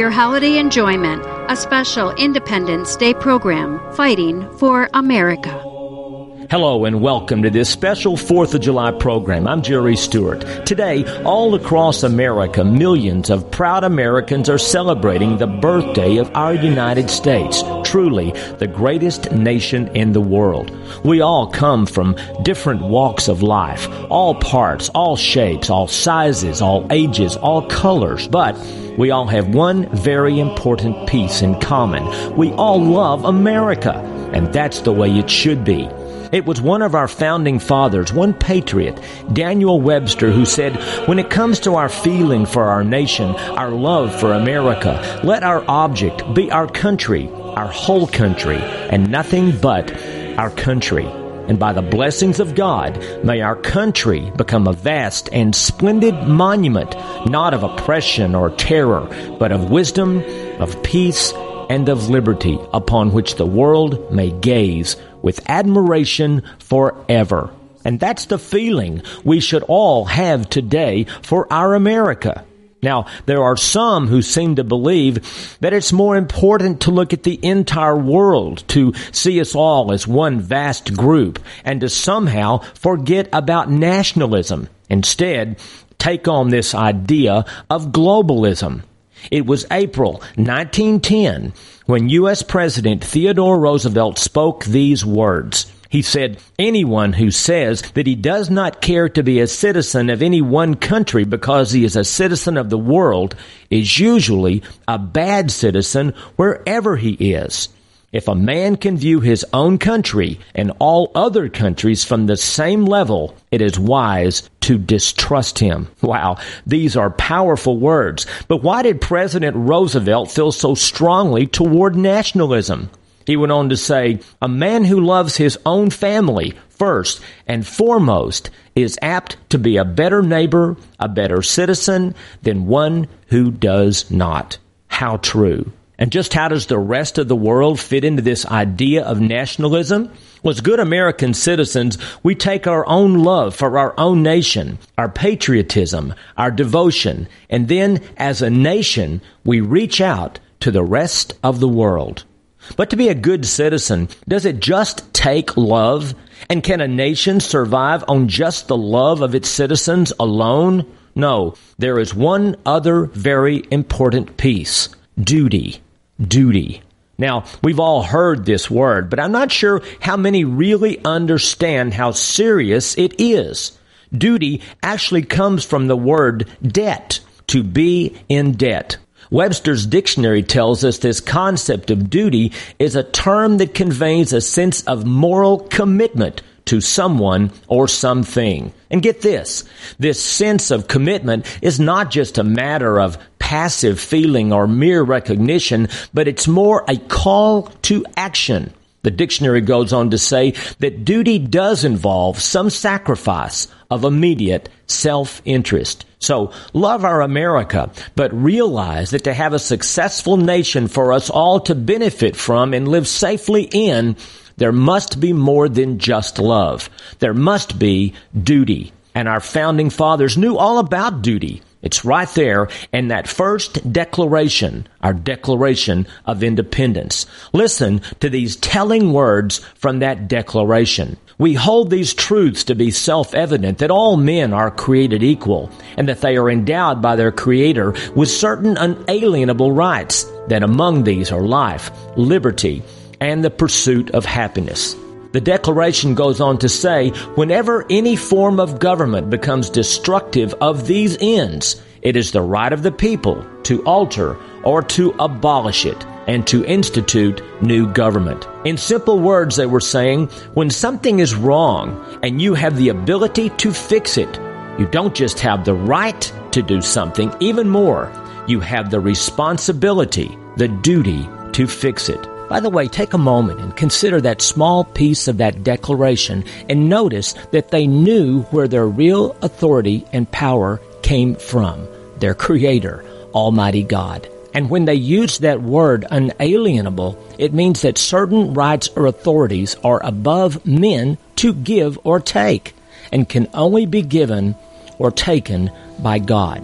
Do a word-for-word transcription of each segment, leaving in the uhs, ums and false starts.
your holiday enjoyment, a special Independence Day program, Fighting for America. Hello and welcome to this special fourth of July program. I'm Jerry Stewart. Today, all across America, millions of proud Americans are celebrating the birthday of our United States, truly the greatest nation in the world. We all come from different walks of life, all parts, all shapes, all sizes, all ages, all colors, but we all have one very important piece in common. We all love America, and that's the way it should be. It was one of our founding fathers, one patriot, Daniel Webster, who said, when it comes to our feeling for our nation, our love for America, let our object be our country, our whole country, and nothing but our country. And by the blessings of God, may our country become a vast and splendid monument, not of oppression or terror, but of wisdom, of peace, and of liberty, upon which the world may gaze with admiration forever. And that's the feeling we should all have today for our America. Now, there are some who seem to believe that it's more important to look at the entire world, to see us all as one vast group, and to somehow forget about nationalism. Instead, take on this idea of globalism. It was April nineteen ten when U S President Theodore Roosevelt spoke these words. He said, anyone who says that he does not care to be a citizen of any one country because he is a citizen of the world is usually a bad citizen wherever he is. If a man can view his own country and all other countries from the same level, it is wise to distrust him. Wow, these are powerful words. But why did President Roosevelt feel so strongly toward nationalism? He went on to say, a man who loves his own family first and foremost is apt to be a better neighbor, a better citizen than one who does not. How true. And just how does the rest of the world fit into this idea of nationalism? Well, as good American citizens, we take our own love for our own nation, our patriotism, our devotion, and then as a nation, we reach out to the rest of the world. But to be a good citizen, does it just take love? And can a nation survive on just the love of its citizens alone? No, there is one other very important piece: duty. Duty. Now, we've all heard this word, but I'm not sure how many really understand how serious it is. Duty actually comes from the word debt, to be in debt. Webster's dictionary tells us this concept of duty is a term that conveys a sense of moral commitment to someone or something. And get this, this sense of commitment is not just a matter of passive feeling or mere recognition, but it's more a call to action. The dictionary goes on to say that duty does involve some sacrifice of immediate self-interest. So love our America, but realize that to have a successful nation for us all to benefit from and live safely in, there must be more than just love. There must be duty. And our founding fathers knew all about duty. It's right there in that first declaration, our Declaration of Independence. Listen to these telling words from that declaration. We hold these truths to be self-evident, that all men are created equal, and that they are endowed by their Creator with certain unalienable rights, that among these are life, liberty, and the pursuit of happiness. The Declaration goes on to say, whenever any form of government becomes destructive of these ends, it is the right of the people to alter or to abolish it and to institute new government. In simple words, they were saying, when something is wrong and you have the ability to fix it, you don't just have the right to do something, even more, you have the responsibility, the duty to fix it. By the way, take a moment and consider that small piece of that declaration and notice that they knew where their real authority and power came from, their Creator, Almighty God. And when they use that word unalienable, it means that certain rights or authorities are above men to give or take and can only be given or taken by God.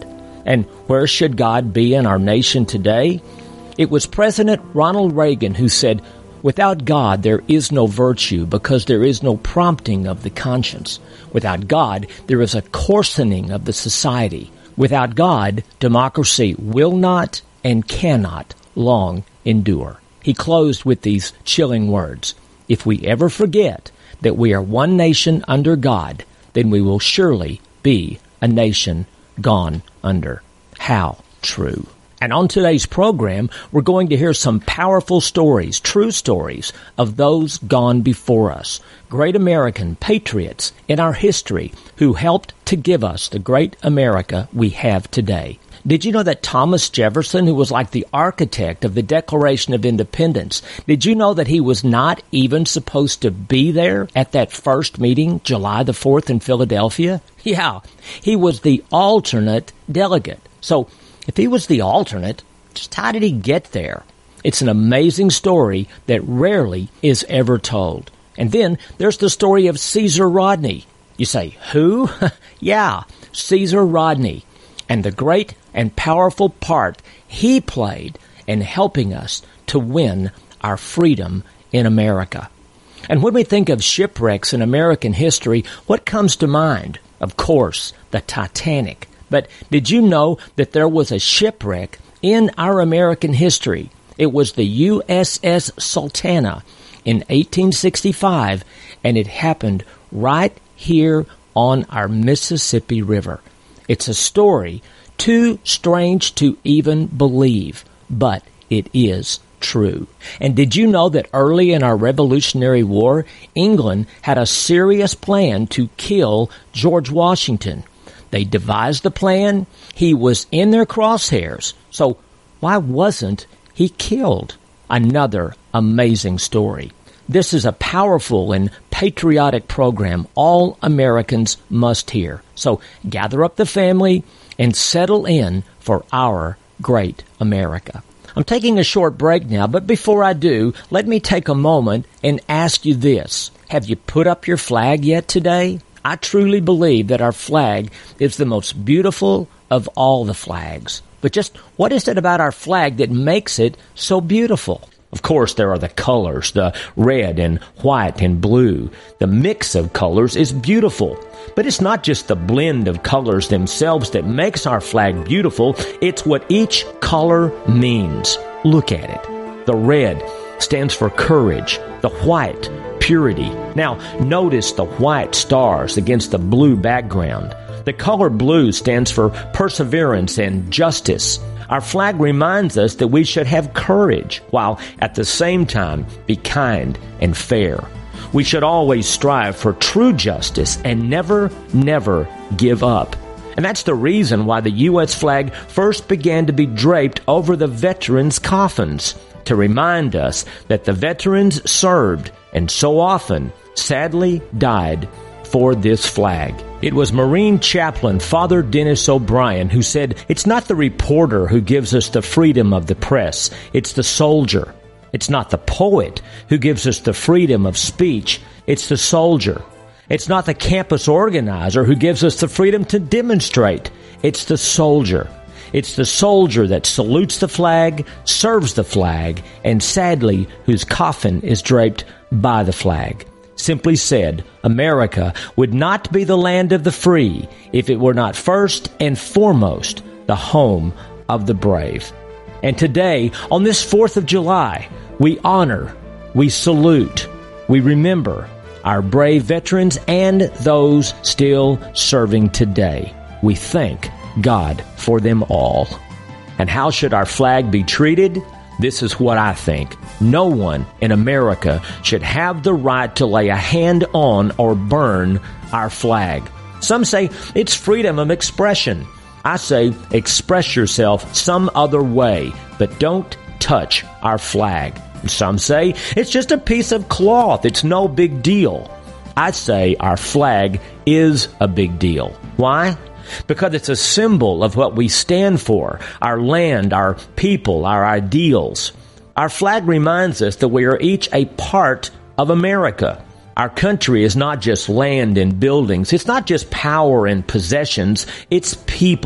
And where should God be in our nation today? It was President Ronald Reagan who said, "Without God, there is no virtue because there is no prompting of the conscience. Without God, there is a coarsening of the society. Without God, democracy will not and cannot long endure." He closed with these chilling words, "If we ever forget that we are one nation under God, then we will surely be a nation gone under." How true. And on today's program, we're going to hear some powerful stories, true stories of those gone before us, great American patriots in our history who helped to give us the great America we have today. Did you know that Thomas Jefferson, who was like the architect of the Declaration of Independence, did you know that he was not even supposed to be there at that first meeting, July the fourth in Philadelphia? Yeah, he was the alternate delegate. So, if he was the alternate, just how did he get there? It's an amazing story that rarely is ever told. And then there's the story of Caesar Rodney. You say, who? Yeah, Caesar Rodney. And the great and powerful part he played in helping us to win our freedom in America. And when we think of shipwrecks in American history, what comes to mind? Of course, the Titanic. But did you know that there was a shipwreck in our American history? It was the U S S Sultana in eighteen sixty-five, and it happened right here on our Mississippi River. It's a story too strange to even believe, but it is true. And did you know that early in our Revolutionary War, England had a serious plan to kill George Washington? They devised the plan. He was in their crosshairs. So why wasn't he killed? Another amazing story. This is a powerful and patriotic program all Americans must hear. So gather up the family and settle in for our great America. I'm taking a short break now, but before I do, let me take a moment and ask you this. Have you put up your flag yet today? I truly believe that our flag is the most beautiful of all the flags. But just what is it about our flag that makes it so beautiful? Of course, there are the colors, the red and white and blue. The mix of colors is beautiful. But it's not just the blend of colors themselves that makes our flag beautiful. It's what each color means. Look at it. The red stands for courage. The white, purity. Now, notice the white stars against the blue background. The color blue stands for perseverance and justice. Our flag reminds us that we should have courage, while at the same time be kind and fair. We should always strive for true justice and never, never give up. And that's the reason why the U S flag first began to be draped over the veterans' coffins, to remind us that the veterans served and so often, sadly, died for this flag. It was Marine Chaplain Father Dennis O'Brien who said, "It's not the reporter who gives us the freedom of the press, it's the soldier. It's not the poet who gives us the freedom of speech, it's the soldier. It's not the campus organizer who gives us the freedom to demonstrate, it's the soldier. It's the soldier that salutes the flag, serves the flag, and sadly, whose coffin is draped by the flag." Simply said, America would not be the land of the free if it were not first and foremost the home of the brave. And today, on this fourth of July, we honor, we salute, we remember our brave veterans and those still serving today. We thank God for them all. And how should our flag be treated? This is what I think. No one in America should have the right to lay a hand on or burn our flag. Some say it's freedom of expression. I say express yourself some other way, but don't touch our flag. Some say it's just a piece of cloth. It's no big deal. I say our flag is a big deal. Why? Because it's a symbol of what we stand for, our land, our people, our ideals. Our flag reminds us that we are each a part of America. Our country is not just land and buildings. It's not just power and possessions. It's people.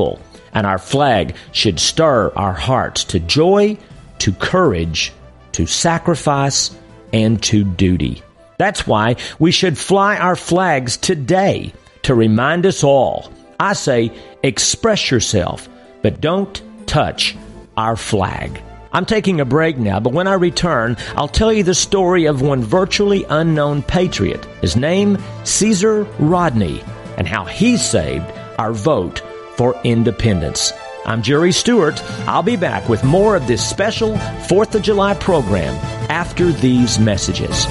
And our flag should stir our hearts to joy, to courage, to sacrifice, and to duty. That's why we should fly our flags today to remind us all. I say, express yourself, but don't touch our flag. I'm taking a break now, but when I return, I'll tell you the story of one virtually unknown patriot. His name, Caesar Rodney, and how he saved our vote for independence. I'm Jerry Stewart. I'll be back with more of this special fourth of July program after these messages.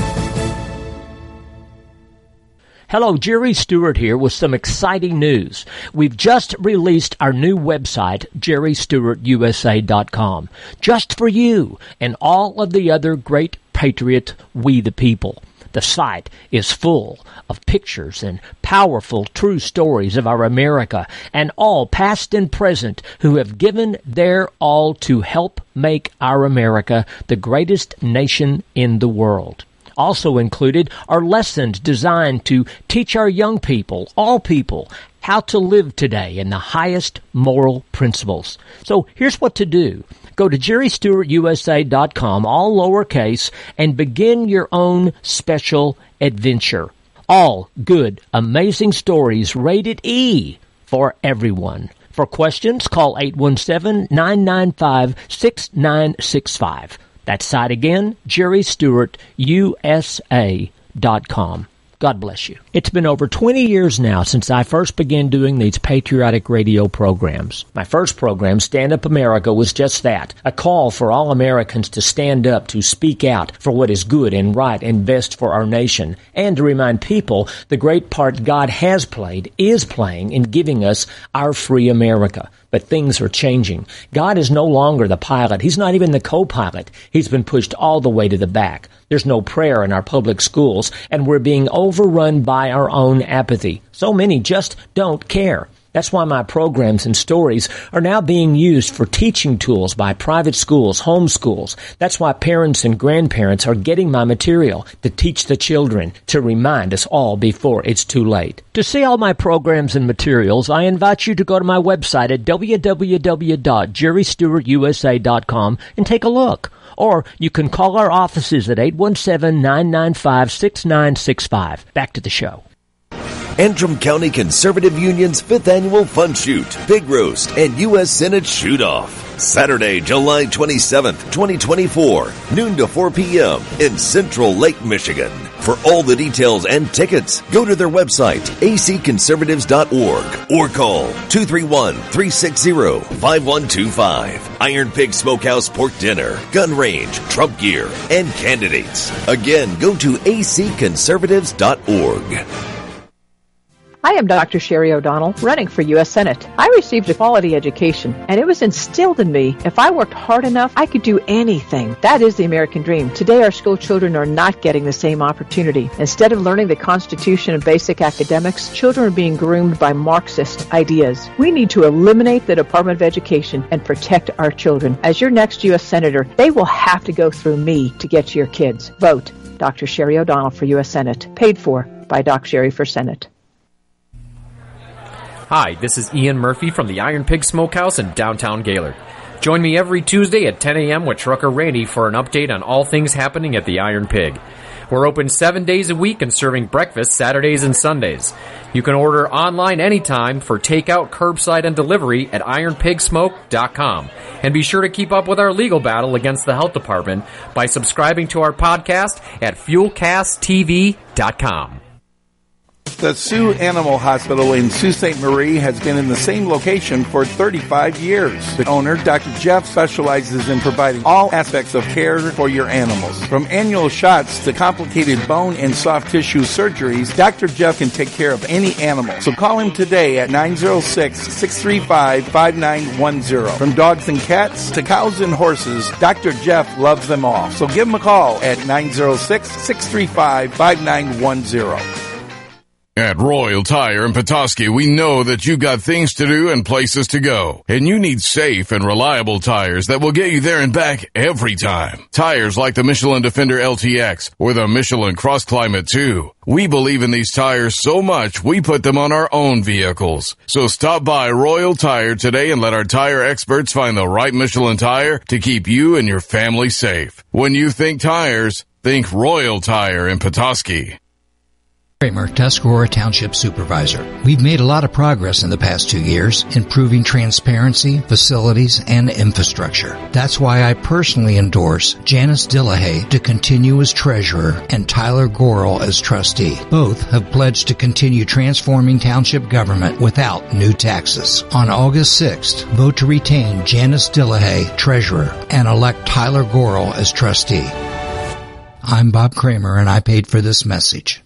Hello, Jerry Stewart here with some exciting news. We've just released our new website, jerry stewart u s a dot com, just for you and all of the other great patriot We the People. The site is full of pictures and powerful true stories of our America and all past and present who have given their all to help make our America the greatest nation in the world. Also included are lessons designed to teach our young people, all people, how to live today in the highest moral principles. So here's what to do. Go to jerry stewart u s a dot com, all lowercase, and begin your own special adventure. All good, amazing stories rated E for everyone. For questions, call eight one seven, nine nine five, six nine six five. That site again, jerry stewart u s a dot com. God bless you. It's been over twenty years now since I first began doing these patriotic radio programs. My first program, Stand Up America, was just that, a call for all Americans to stand up, to speak out for what is good and right and best for our nation, and to remind people the great part God has played, is playing in giving us our free America. But things are changing. God is no longer the pilot. He's not even the co-pilot. He's been pushed all the way to the back. There's no prayer in our public schools, and we're being overrun by our own apathy. So many just don't care. That's why my programs and stories are now being used for teaching tools by private schools, home schools. That's why parents and grandparents are getting my material to teach the children, to remind us all before it's too late. To see all my programs and materials, I invite you to go to my website at w w w dot jerry stewart u s a dot com and take a look. Or you can call our offices at eight one seven, nine nine five, six nine six five. Back to the show. Antrim County Conservative Union's fifth Annual Fun Shoot, Pig Roast, and U S Senate Shoot-Off. Saturday, July twenty-seventh, twenty twenty-four, noon to four p.m. in Central Lake, Michigan. For all the details and tickets, go to their website, a c conservatives dot org, or call two three one, three six zero, five one two five. Iron Pig Smokehouse Pork Dinner, gun range, Trump gear, and candidates. Again, go to a c conservatives dot org. I am Doctor Sherry O'Donnell, running for U S Senate. I received a quality education, and it was instilled in me, if I worked hard enough, I could do anything. That is the American dream. Today, our school children are not getting the same opportunity. Instead of learning the Constitution and basic academics, children are being groomed by Marxist ideas. We need to eliminate the Department of Education and protect our children. As your next U S Senator, they will have to go through me to get to your kids. Vote Doctor Sherry O'Donnell for U S Senate. Paid for by Doc Sherry for Senate. Hi, this is Ian Murphy from the Iron Pig Smokehouse in downtown Gaylord. Join me every Tuesday at ten a.m. with Trucker Randy for an update on all things happening at the Iron Pig. We're open seven days a week and serving breakfast Saturdays and Sundays. You can order online anytime for takeout, curbside, and delivery at iron pig smoke dot com. And be sure to keep up with our legal battle against the health department by subscribing to our podcast at fuel cast t v dot com. The Sioux Animal Hospital in Sault Ste. Marie has been in the same location for thirty-five years. The owner, Doctor Jeff, specializes in providing all aspects of care for your animals. From annual shots to complicated bone and soft tissue surgeries, Doctor Jeff can take care of any animal. So call him today at nine oh six, six three five, five nine one oh. From dogs and cats to cows and horses, Doctor Jeff loves them all. So give him a call at nine oh six, six three five, five nine one oh. At Royal Tire in Petoskey, we know that you got things to do and places to go, and you need safe and reliable tires that will get you there and back every time. Tires like the Michelin Defender L T X or the Michelin Cross Climate two. We believe in these tires so much, we put them on our own vehicles. So stop by Royal Tire today and let our tire experts find the right Michelin tire to keep you and your family safe. When you think tires, think Royal Tire in Petoskey. Kramer, Tuscarora Township Supervisor. We've made a lot of progress in the past two years, improving transparency, facilities, and infrastructure. That's why I personally endorse Janice Dillahay to continue as treasurer and Tyler Gorel as trustee. Both have pledged to continue transforming township government without new taxes. On August sixth, vote to retain Janice Dillahay, treasurer, and elect Tyler Gorel as trustee. I'm Bob Kramer, and I paid for this message.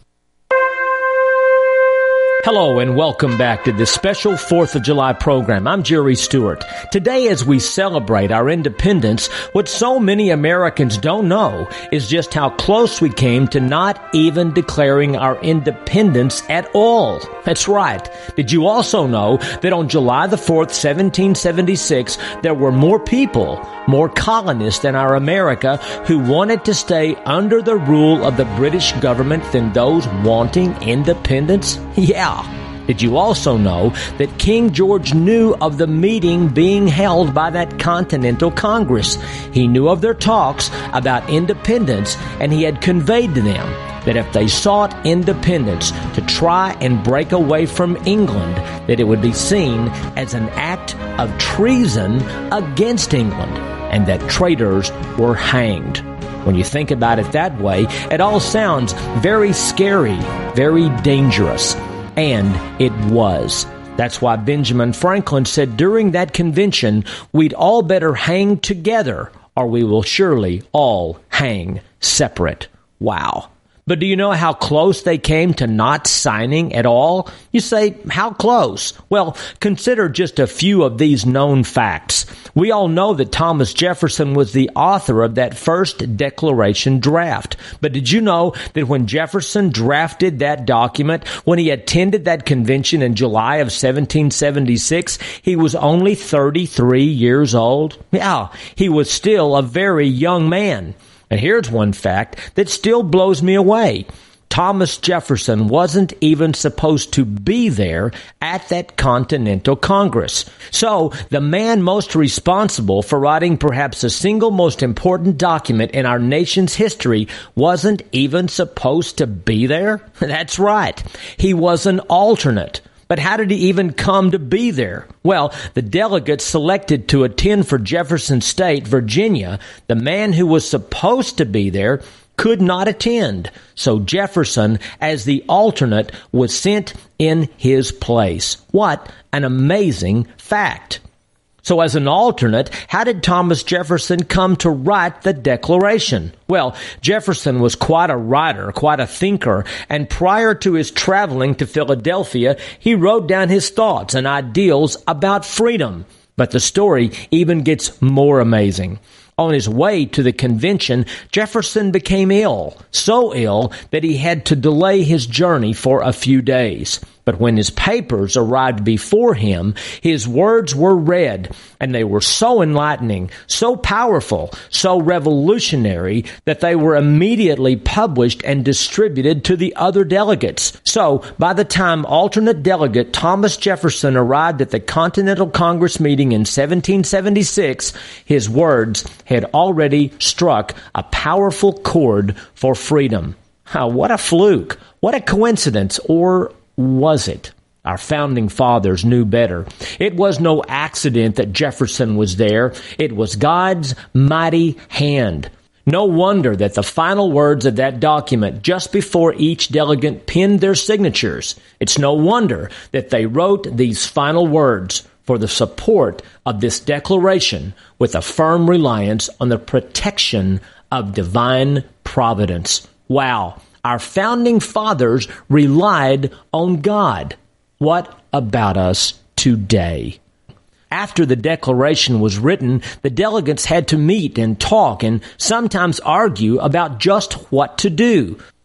Hello and welcome back to this special fourth of July program. I'm Jerry Stewart. Today, as we celebrate our independence, what so many Americans don't know is just how close we came to not even declaring our independence at all. That's right. Did you also know that on July the fourth, seventeen seventy-six, there were more people, more colonists in our America who wanted to stay under the rule of the British government than those wanting independence? Yeah. Did you also know that King George knew of the meeting being held by that Continental Congress? He knew of their talks about independence, and he had conveyed to them that if they sought independence to try and break away from England, that it would be seen as an act of treason against England, and that traitors were hanged. When you think about it that way, it all sounds very scary, very dangerous. And it was. That's why Benjamin Franklin said during that convention, we'd all better hang together, or we will surely all hang separate. Wow. But do you know how close they came to not signing at all? You say, how close? Well, consider just a few of these known facts. We all know that Thomas Jefferson was the author of that first Declaration draft. But did you know that when Jefferson drafted that document, when he attended that convention in July of seventeen seventy-six, he was only thirty-three years old? Yeah, he was still a very young man. And here's one fact that still blows me away. Thomas Jefferson wasn't even supposed to be there at that Continental Congress. So the man most responsible for writing perhaps the single most important document in our nation's history wasn't even supposed to be there? That's right. He was an alternate. But how did he even come to be there? Well, the delegates selected to attend for Jefferson State, Virginia, the man who was supposed to be there could not attend. So Jefferson, as the alternate, was sent in his place. What an amazing fact. So as an alternate, how did Thomas Jefferson come to write the Declaration? Well, Jefferson was quite a writer, quite a thinker, and prior to his traveling to Philadelphia, he wrote down his thoughts and ideals about freedom. But the story even gets more amazing. On his way to the convention, Jefferson became ill, so ill that he had to delay his journey for a few days. But when his papers arrived before him, his words were read, and they were so enlightening, so powerful, so revolutionary that they were immediately published and distributed to the other delegates. So, by the time alternate delegate Thomas Jefferson arrived at the Continental Congress meeting in seventeen seventy-six, his words had already struck a powerful chord for freedom. Oh, what a fluke! What a coincidence! Or was it? Our founding fathers knew better. It was no accident that Jefferson was there. It was God's mighty hand. No wonder that the final words of that document, just before each delegate penned their signatures, it's no wonder that they wrote these final words for the support of this declaration with a firm reliance on the protection of divine providence. Wow. Our founding fathers relied on God. What about us today? After the Declaration was written, the delegates had to meet and talk and sometimes argue about just what to do.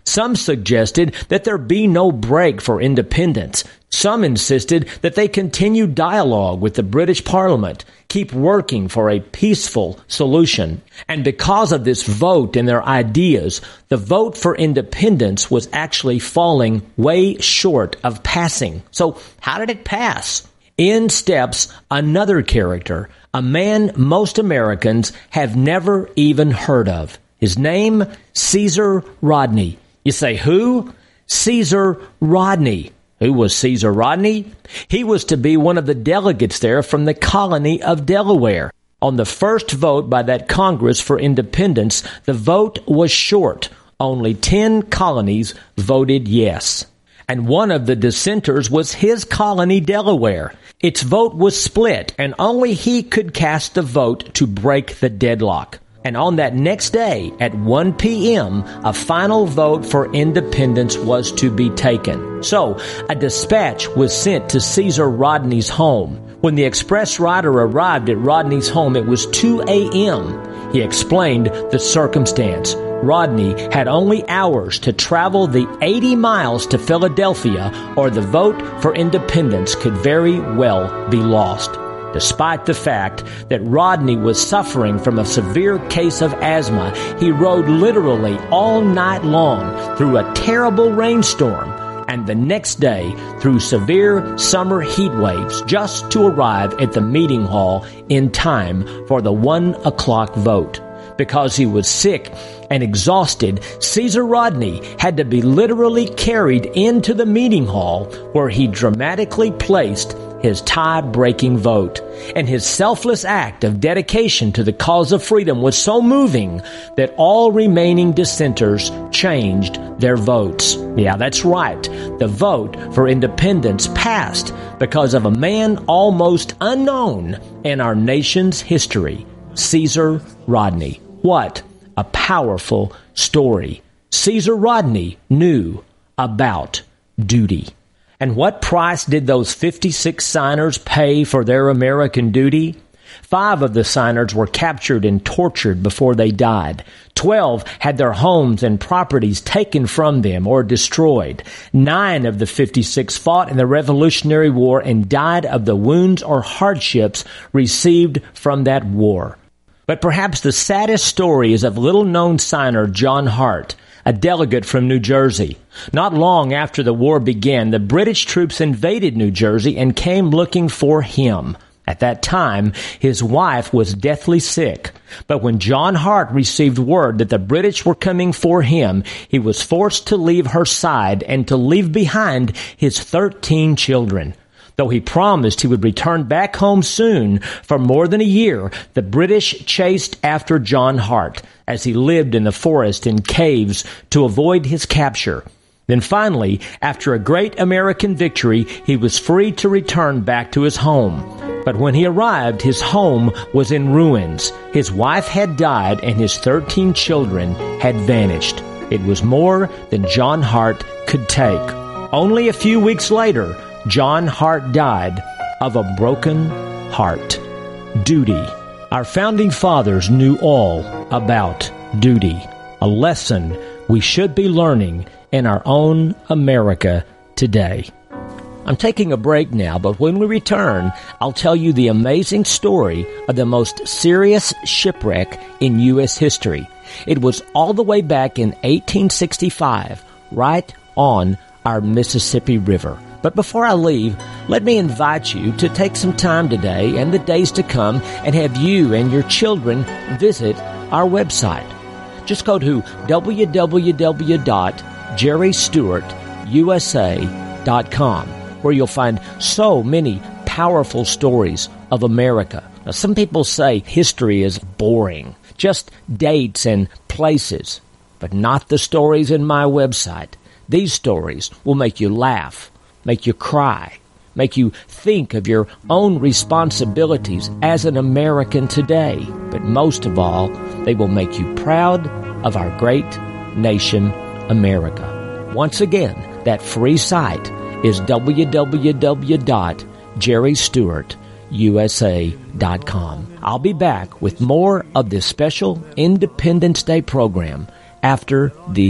Some suggested that there be no break for independence. Some insisted that they continue dialogue with the British Parliament, keep working for a peaceful solution. And because of this vote and their ideas, the vote for independence was actually falling way short of passing. So how did it pass? In steps another character, a man most Americans have never even heard of. His name, Caesar Rodney. You say, who? Caesar Rodney. Who was Caesar Rodney? He was to be one of the delegates there from the colony of Delaware. On the first vote by that Congress for independence, the vote was short. Only ten colonies voted yes. And one of the dissenters was his colony, Delaware. Its vote was split, and only he could cast the vote to break the deadlock. And on that next day, at one p.m., a final vote for independence was to be taken. So, a dispatch was sent to Caesar Rodney's home. When the express rider arrived at Rodney's home, it was two a.m. He explained the circumstance. Rodney had only hours to travel the eighty miles to Philadelphia, or the vote for independence could very well be lost. Despite the fact that Rodney was suffering from a severe case of asthma, he rode literally all night long through a terrible rainstorm and the next day through severe summer heat waves just to arrive at the meeting hall in time for the one o'clock vote. Because he was sick and exhausted, Caesar Rodney had to be literally carried into the meeting hall where he dramatically placed his tie-breaking vote. And his selfless act of dedication to the cause of freedom was so moving that all remaining dissenters changed their votes. Yeah, that's right. The vote for independence passed because of a man almost unknown in our nation's history, Caesar Rodney. What a powerful story. Caesar Rodney knew about duty. And what price did those fifty-six signers pay for their American duty? Five of the signers were captured and tortured before they died. Twelve had their homes and properties taken from them or destroyed. Nine of the fifty-six fought in the Revolutionary War and died of the wounds or hardships received from that war. But perhaps the saddest story is of little-known signer John Hart, a delegate from New Jersey. Not long after the war began, the British troops invaded New Jersey and came looking for him. At that time, his wife was deathly sick. But when John Hart received word that the British were coming for him, he was forced to leave her side and to leave behind his thirteen children. Though he promised he would return back home soon, for more than a year, the British chased after John Hart as he lived in the forest in caves to avoid his capture. Then finally, after a great American victory, he was free to return back to his home. But when he arrived, his home was in ruins. His wife had died and his thirteen children had vanished. It was more than John Hart could take. Only a few weeks later, John Hart died of a broken heart. Duty. Our founding fathers knew all about duty, a lesson we should be learning in our own America today. I'm taking a break now, but when we return, I'll tell you the amazing story of the most serious shipwreck in U S history. It was all the way back in eighteen sixty-five, right on our Mississippi River. But before I leave, let me invite you to take some time today and the days to come and have you and your children visit our website. Just go to w w w dot jerry stewart u s a dot com, where you'll find so many powerful stories of America. Now, some people say history is boring, just dates and places, but not the stories in my website. These stories will make you laugh, make you cry, make you think of your own responsibilities as an American today. But most of all, they will make you proud of our great nation, America. Once again, that free site is w w w dot jerry stewart u s a dot com. I'll be back with more of this special Independence Day program after these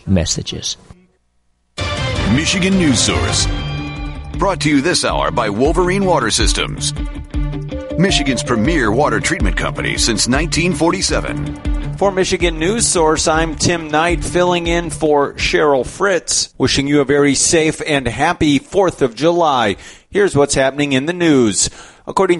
messages. Michigan News Source. Brought to you this hour by Wolverine Water Systems, Michigan's premier water treatment company since nineteen forty-seven. For Michigan News Source, I'm Tim Knight filling in for Cheryl Fritz, wishing you a very safe and happy fourth of July. Here's what's happening in the news. According